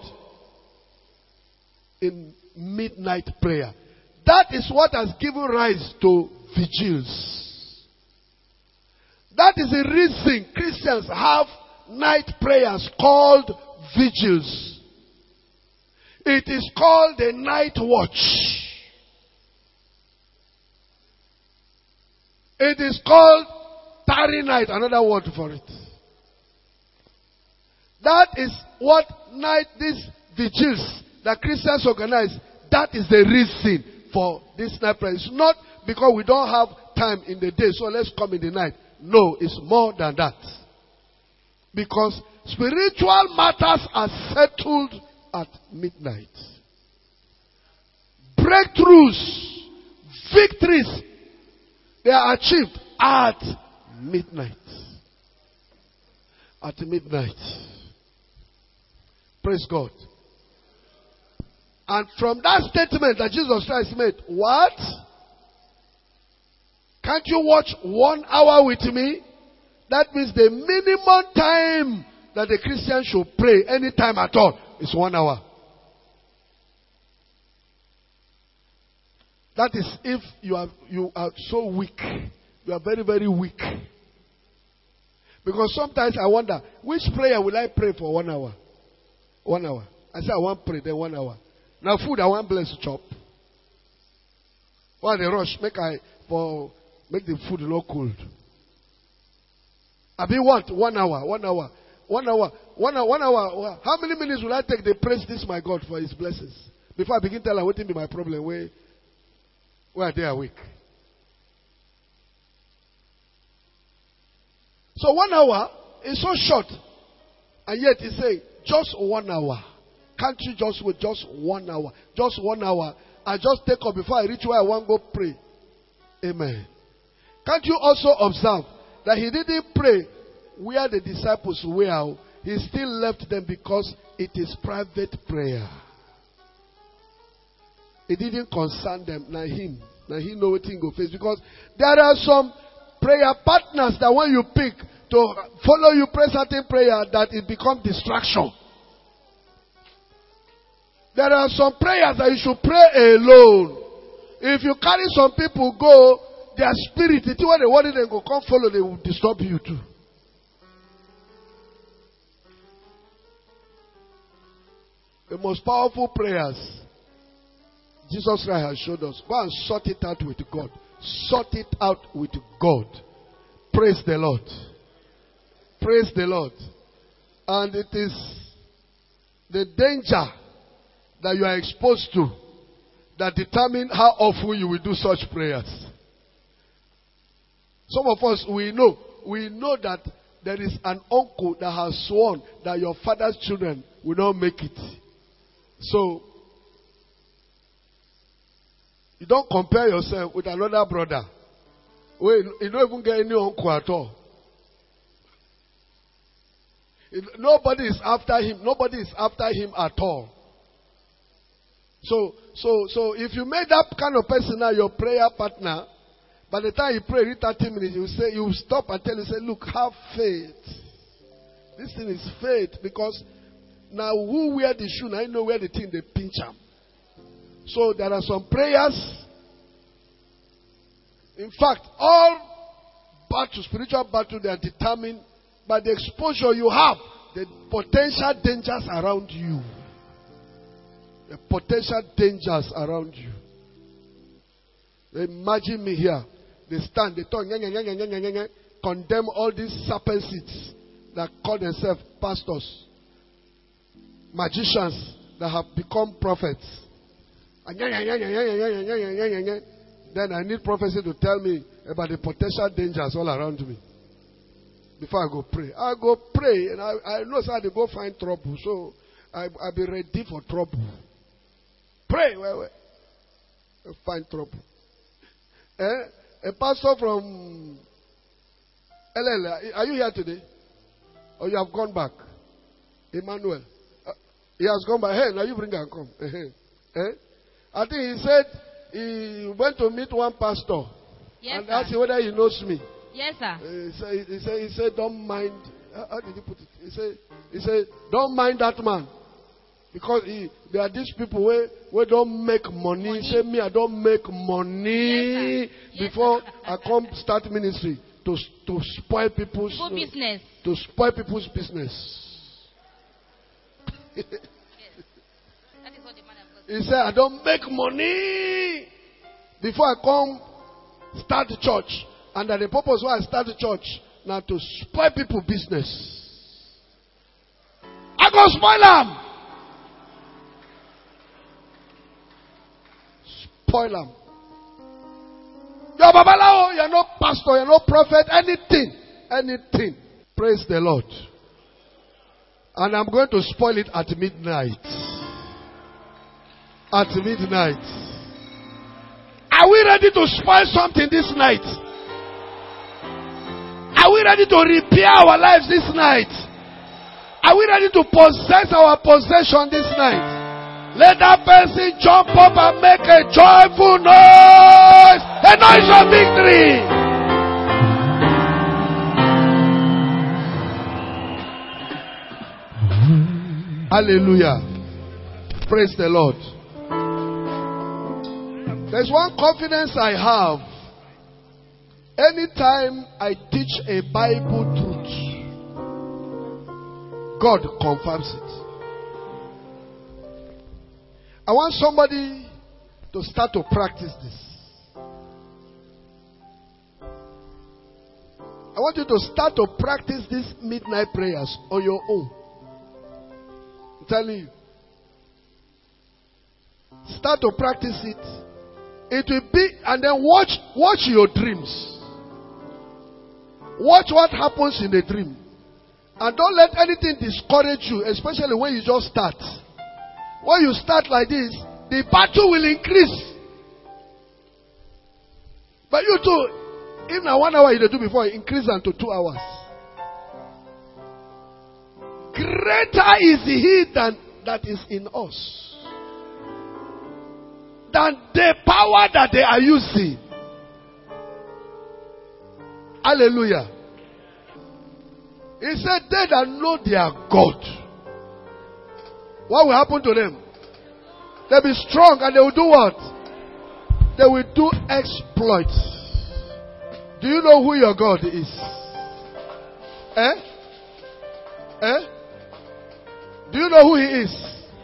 in midnight prayer. That is what has given rise to vigils. That is the reason Christians have night prayers called vigils. It is called the night watch. It is called Starry night, another word for it. That is what night, these vigils that Christians organize, that is the reason for this night prayer. It's not because we don't have time in the day, so let's come in the night. No, it's more than that. Because spiritual matters are settled at midnight. Breakthroughs, victories, they are achieved at midnight. At midnight. Praise God. And from that statement that Jesus Christ made, what? Can't you watch one hour with me? That means the minimum time that a Christian should pray any time at all is one hour. That is if you are you are so weak. You are very, very weak. Because sometimes I wonder, which prayer will I pray for one hour? One hour. I say I want pray, then one hour. Now food I want bless to chop. While the rush, make I for make the food not cold. I be what? One hour, one hour, one hour, one hour, one hour. How many minutes will I take to praise this my God for his blessings? Before I begin to tell her what will be my problem, where, where they are weak. So one hour is so short. And yet he say, just one hour. Can't you just wait just one hour? Just one hour. I just take up before I reach where I want to go pray. Amen. Can't you also observe that he didn't pray where the disciples were? He still left them because it is private prayer. It didn't concern them, not him. Now he know what thing go face. Because there are some prayer partners that when you pick to follow you pray certain prayer, that it becomes distraction. There are some prayers that you should pray alone. If you carry some people go, their spirit, it's when they want them go come follow, they will disturb you too. The most powerful prayers Jesus Christ has showed us. Go and sort it out with God. Sort it out with God. Praise the Lord. Praise the Lord. And it is the danger that you are exposed to that determine how often you will do such prayers. Some of us, we know, we know that there is an uncle that has sworn that your father's children will not make it. So, you don't compare yourself with another brother. You don't even get any uncle at all. Nobody is after him. Nobody is after him at all. So, so, so if you made that kind of person now your prayer partner, by the time you pray, read thirty minutes, you say you stop and tell you, say, look, have faith. This thing is faith because now who wear the shoe? Now I know where the thing they pinch them. So there are some prayers. In fact, all battle, spiritual battle, they are determined by the exposure you have, the potential dangers around you. The potential dangers around you. Imagine me here. They stand, they talk, nye, nye, nye, nye, nye, nye, nye, condemn all these serpent seeds that call themselves pastors, magicians that have become prophets. And nye, nye, nye, nye, nye, nye, nye, nye, nye, nye. Then I need prophecy to tell me about the potential dangers all around me. Before I go pray. I go pray and I, I know how to go find trouble. So I, I'll be ready for trouble. Pray. Wait, wait. Find trouble. Eh? A pastor from L L, are you here today? Or you have gone back? Emmanuel. Uh, he has gone back. Hey, now you bring and come. Eh? I think he said he went to meet one pastor. Yes, and sir. asked him whether he knows me. Yes, sir. Uh, he, said, he, said, he said, don't mind. How, how did he put it? He said, he said, don't mind that man. Because he, there are these people where, where don't make money. money. Say me, I don't make money yes, yes, before I come start ministry to to spoil people's People uh, business. To spoil people's business. Yes. That is what the man has got. He said, I don't make money before I come start the church. And that the purpose why I start the church Now to spoil people business. I go spoil them. Spoil them. You're Babalawo, you're no pastor, you're no prophet, anything. Anything. Praise the Lord. And I'm going to spoil it at midnight. At midnight. Are we ready to spoil something this night? Are we ready to repair our lives this night? Are we ready to possess our possession this night? Let that person jump up and make a joyful noise. A noise of victory. Hallelujah. Praise the Lord. There's one confidence I have. Anytime I teach a Bible truth, God confirms it. I want somebody to start to practice this. I want you to start to practice these midnight prayers on your own. I'm telling you. Start to practice it. It will be, and then watch, watch your dreams. Watch what happens in the dream. And don't let anything discourage you, especially when you just start. When you start like this, the battle will increase. But you too, even a one hour you do before, increase unto two hours. Greater is he than that is in us than the power that they are using. Hallelujah. He said, they that know their God, what will happen to them? They'll be strong and they will do what? They will do exploits. Do you know who your God is? Eh? Eh? Do you know who he is?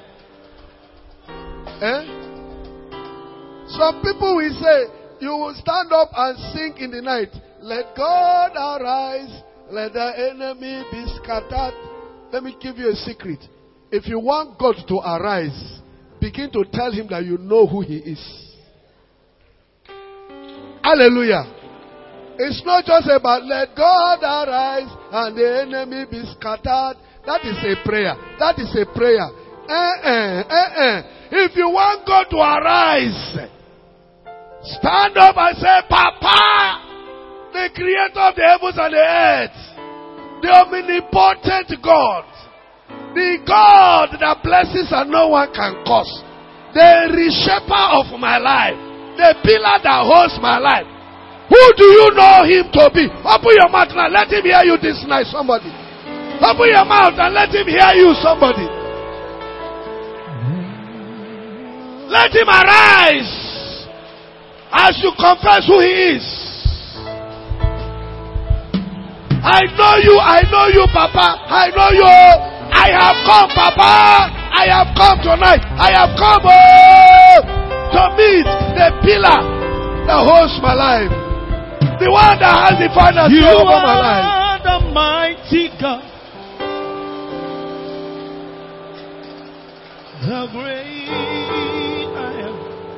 Eh? Some people will say, you will stand up and sing in the night, let God arise, let the enemy be scattered. Let me give you a secret. If you want God to arise, begin to tell him that you know who he is. Hallelujah. It's not just about let God arise and the enemy be scattered. That is a prayer. That is a prayer. Eh, eh, eh, eh. If you want God to arise, stand up and say, Papa, the creator of the heavens and the earth, the omnipotent God, the God that blesses and no one can curse, the reshaper of my life, the pillar that holds my life. Who do you know him to be? Open your mouth now. Let him hear you this night, somebody. Open your mouth and let him hear you, somebody. Let him arise as you confess who he is. I know you, I know you, Papa. I know you. I have come, Papa. I have come tonight. I have come oh, to meet the pillar that holds my life. The one that has the final say over my life. You are the mighty God. The great I am.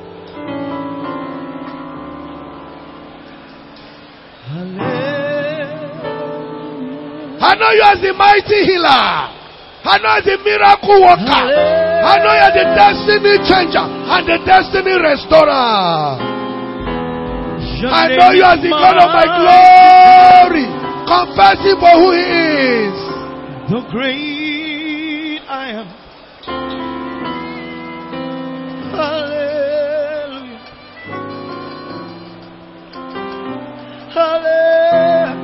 Hallelujah. I know you as the mighty healer. I know you as the miracle worker. Hallelujah. I know you as the destiny changer and the destiny restorer. I know you as the God of my glory. Confess him for who he is. The great I am. Hallelujah. Hallelujah.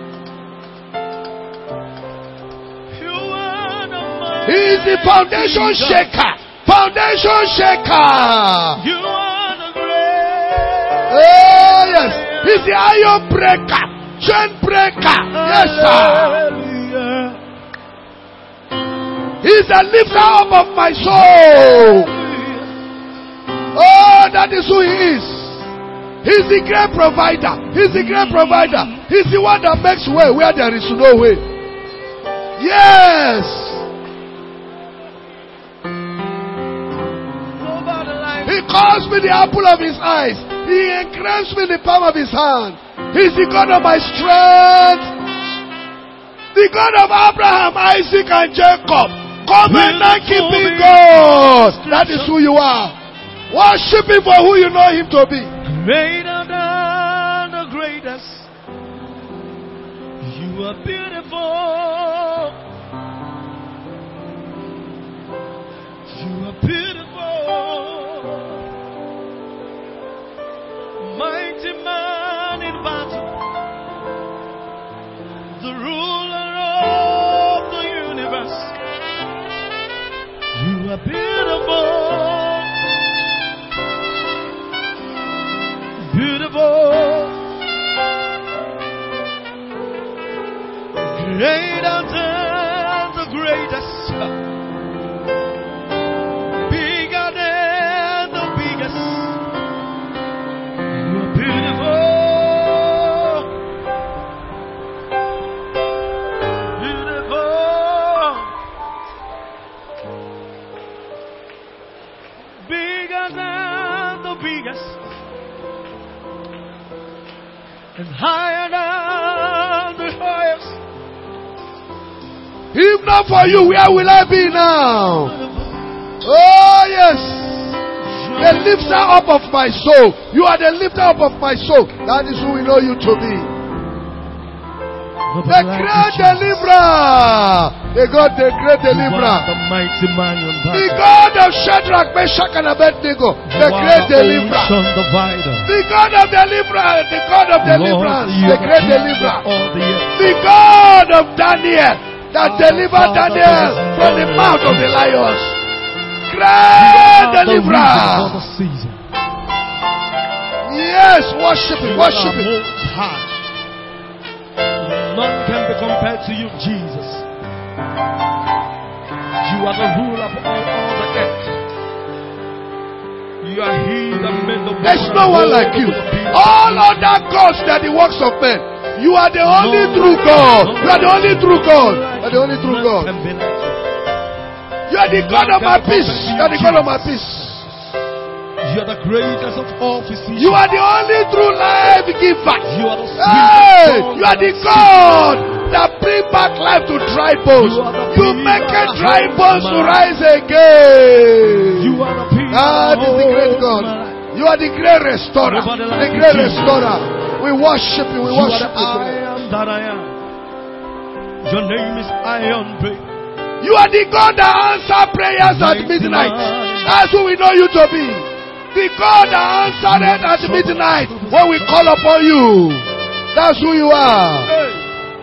You are the mighty. He is the foundation shaker. Foundation shaker. You are the great. Oh yes. He's the iron breaker. Chain breaker. Yes sir. He's the lifter up of my soul. Oh, that is who he is. He's the great provider. He's the great provider. He's the one that makes way where there is no way. Yes. He calls me the apple of his eyes. He engrafts me in the palm of his hand. He's the God of my strength. The God of Abraham, Isaac, and Jacob. Covenant keeping God. That is who you are. Worship him for who you know him to be. Greater than the greatest. You are beautiful. You are beautiful. Mighty man in battle. The ruler of the universe. You are beautiful. Beautiful, greater than the greatest, bigger than the biggest. You're beautiful, beautiful, bigger than the biggest. And higher than the highest. If not for you, where will I be now? Oh yes. The lifter up of my soul. You are the lifter up of my soul. That is who we know you to be. The great deliverer. The God, the great deliverer. The mighty man in The God of Shadrach, Meshach, and Abednego. The great deliverer. The God of deliverance. The God of deliverance. The great deliverer. The God of Daniel that delivered Daniel from the mouth of the lions. Great deliverer. Yes, worship him, worship him. None can be compared to you, Jesus. You are the ruler of all, all the earth. You are he that made the world. There's no one like you. All other gods are the works of men. You are the only true God. You are the only true God. You are the only true God. You are the God of my peace. You are the God of my peace. You are the greatest of all physicians. You are the only true life giver. You are the hey, you are the God that bring back life to dry bones. You, you make a dry bones to rise again. You are the peace. That is the great God. You are the great restorer. The great restorer. We worship you. We you worship you. I am that I am. Your name is Iron Bay. You are the God that answers prayers at midnight. That's who we know you to be. The God that answered it at midnight when we call upon you. That's who you are. Hey.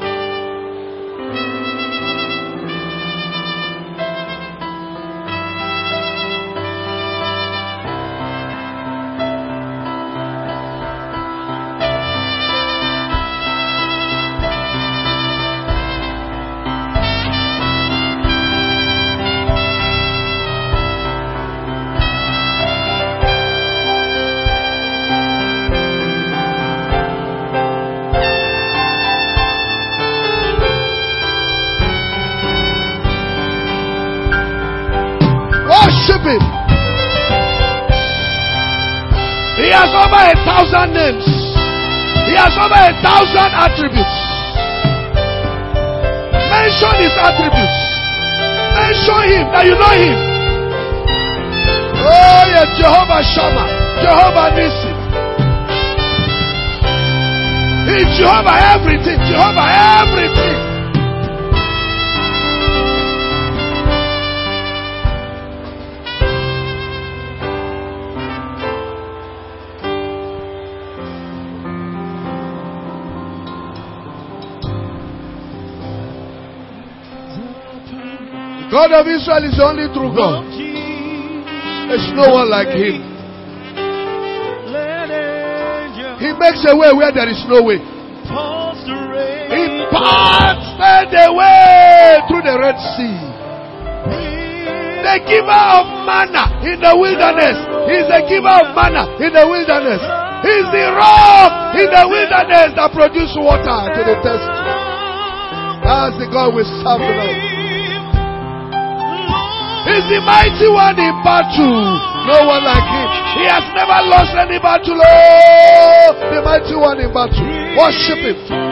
Him. He has over a thousand names. He has over a thousand attributes. Mention his attributes. Mention him that you know him. Oh yes, Jehovah Shammah, Jehovah Nissi. He's Jehovah everything, Jehovah everything. God of Israel is the only true God. There's no one like him. He makes a way where there is no way. He parts the way through the Red Sea. The giver of manna in the wilderness. He's the giver of manna in the wilderness. He's the rock in the wilderness that produces water to the thirsty. That's the God we serve tonight. He's the mighty one in battle. No one like him. He has never lost any battle. Oh, the mighty one in battle. Worship him.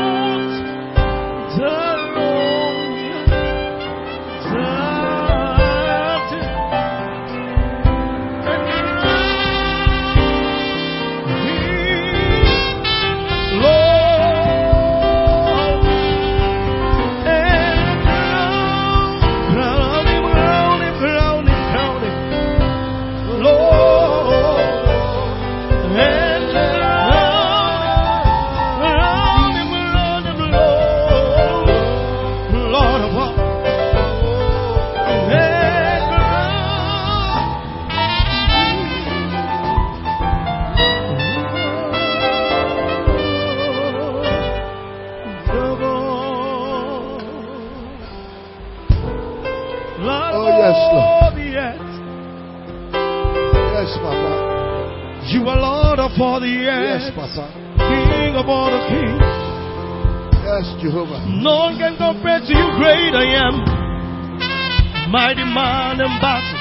For the earth, yes, Papa. King of all the kings. Yes, Jehovah. No one can compare to you, great I am. Mighty man in battle.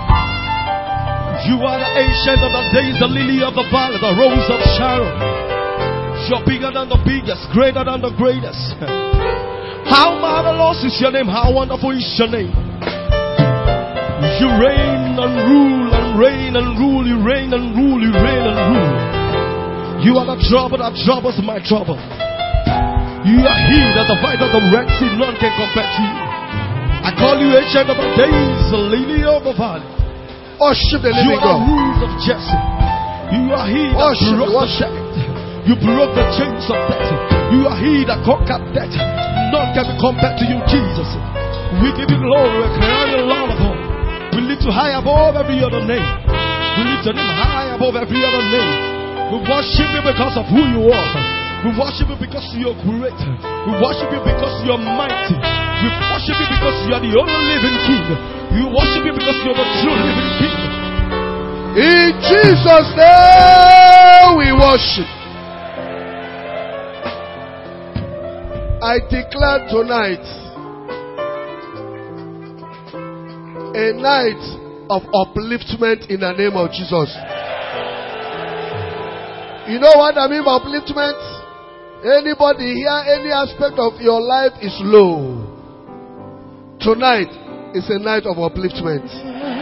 You are the ancient of the days, the lily of the valley, the rose of Sharon. You're bigger than the biggest, greater than the greatest. How marvelous is your name, how wonderful is your name. You reign and rule and reign and rule, you reign and rule, you reign and rule. You are the trouble that troubles my trouble. You are he that divided the Red Sea, none can compare to you. I call you ancient of the days, the lily of the valley. Worship the living God. You are the roots of Jesse. You are he that Worship, broke worship. the death. You broke the chains of death. You are he that conquered death. None can be compared to you, Jesus. We give you glory, we crown you Lord of all. We lift you high above every other name. We lift your name high above every other name. We worship you because of who you are. We worship you because you're great. We worship you because you're mighty. We worship you because you're the only living King. We worship you because you're the true living King. In Jesus' name we worship. I declare tonight a night of upliftment in the name of Jesus. You know what I mean by upliftment? Anybody here, any aspect of your life is low. Tonight is a night of upliftment.